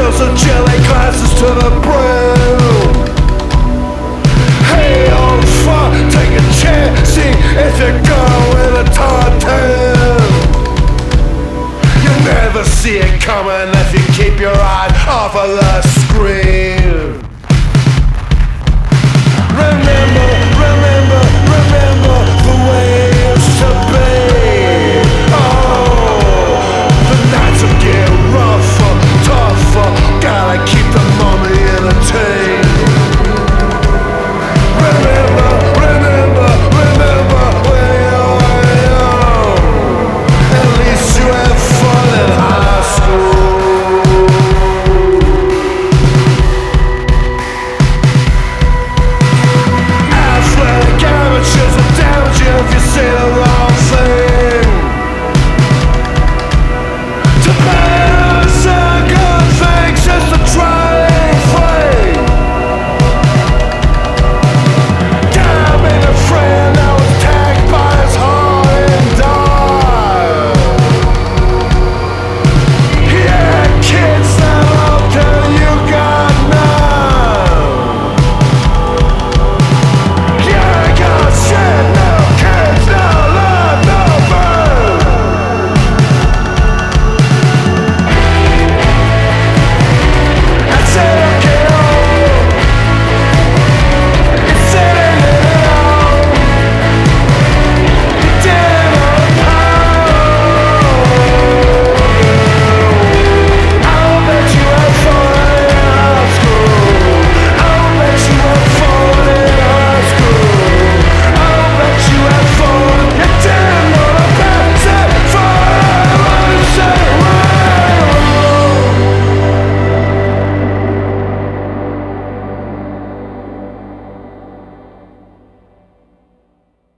fills the chilly glasses to the brim. Hey old fuck, take a chair, see if you're going with a tartan. You never see it coming if you keep your eye off of the screen.